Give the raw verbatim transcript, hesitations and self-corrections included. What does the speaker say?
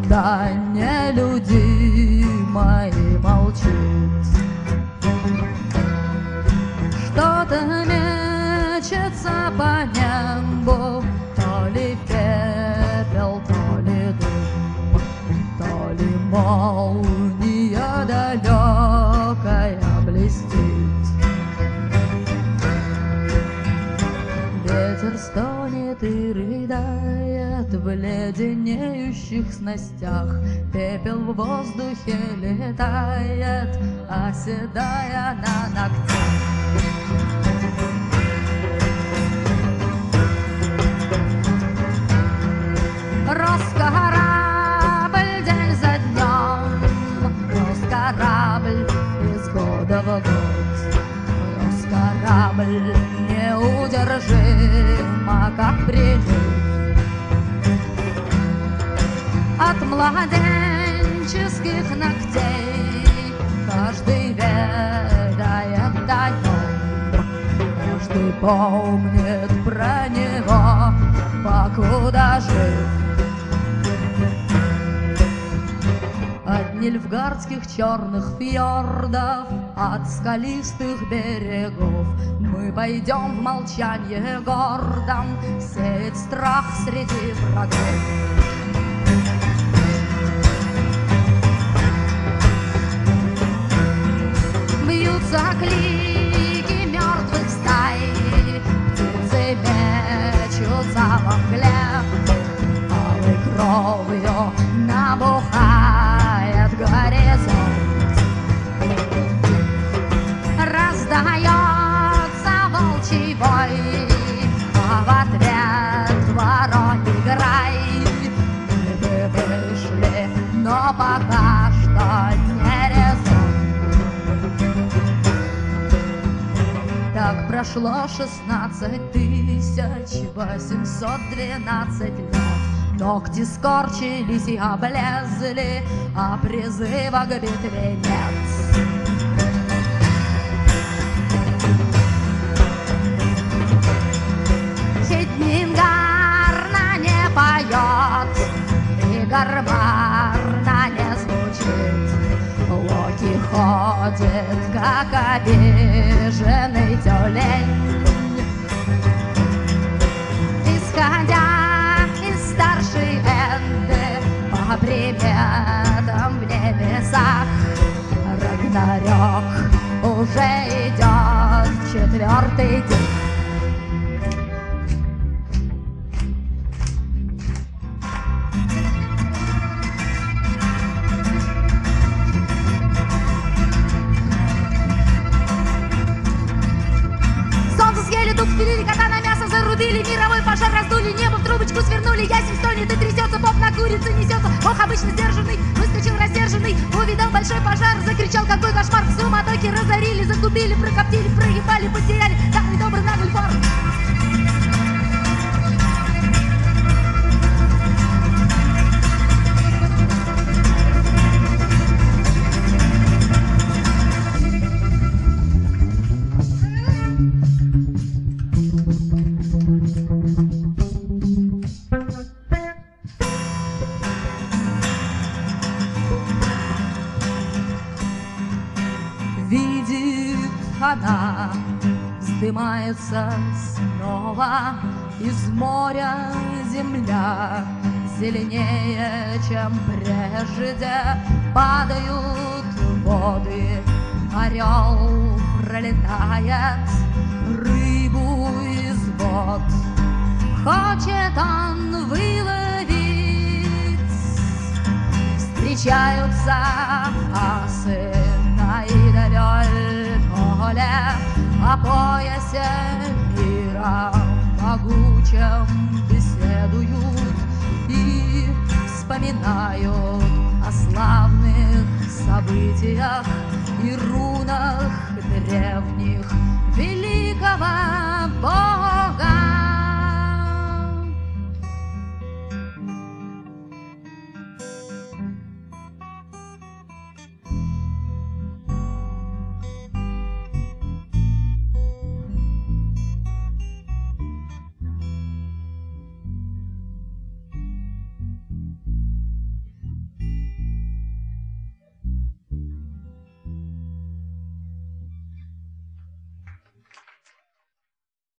правда нелюдима и молчит. Что-то мечется по небу, то ли пепел, то ли дым, то ли молния далекая блестит. Ветер стонет и рыдает в леденеющих снастях, пепел в воздухе летает, оседая на ногтях. Рос корабль день за днем, рос корабль из года в год, рос корабль неудержимо, как прилив. От младенческих ногтей каждый ведает днем, каждый помнит про него, покуда жив. От нильфгардских черных фьордов, от скалистых берегов мы пойдем в молчанье гордом сеять страх среди врагов. Бьются клики мертвых стай, птицы мечутся во мгле, алой кровью набухает горизонт. Раздается волчий вой, а в ответ вороний грай. Мы бы вышли, но пока что не резон. Так прошло шестнадцать тысяч восемьсот двенадцать лет. Ногти скорчились и облезли, а призыва к битве нет. Хедмингарна не поет и гармарна не звучит. Локи ходит, как обиженный тюлень, исходя старший Энды по приметам в небесах. Рагнарёк уже идет четвертый день. Солнце съели, дух спилили, кота на мясо зарубили, мировой пожар раздули, небо в трубочку свернули, ясень стонет и трясется, поп на курице несется. Бог обычно сдержанный, выскочил рассерженный, увидал большой пожар, закричал, какой кошмар. В суматохе разорили, загубили, прокоптили, проебали, потеряли самый добрый наглый фар. Видит она, вздымается снова из моря земля, зеленее, чем прежде падают воды. Орел пролетает рыбу из вод, хочет он выловить. Встречаются асы на Идавель поле, о поясе мира могучем беседуют и вспоминают о славных событиях и рунах древних великого